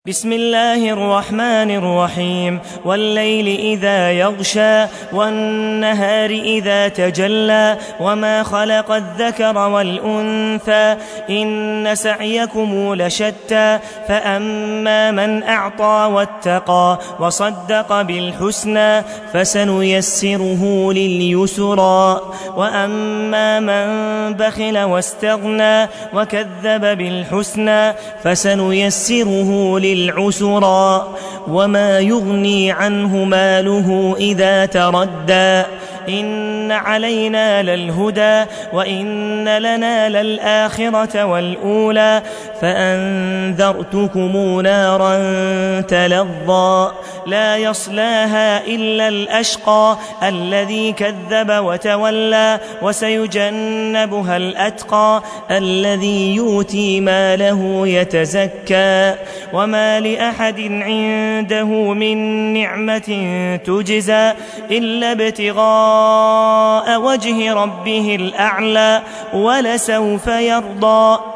بسم الله الرحمن الرحيم والليل إذا يغشى والنهار إذا تجلى وما خلق الذكر والأنثى إن سعيكم لشتى فأما من أعطى واتقى وصدق بالحسنى فسنيسره لليسرى وأما من بخل واستغنى وكذب بالحسنى فسنيسره للعسرى وما يغني عنه ماله إذا تردى إن علينا للهدى وإن لنا للآخرة والأولى فأنذرتكم نارا تلظى لا يصلاها إلا الأشقى الذي كذب وتولى وسيجنبها الأتقى الذي يؤتي ماله يتزكى وما لأحد عنده من نعمة تجزى إلا ابتغاء وجه ربه الأعلى ولسوف يرضى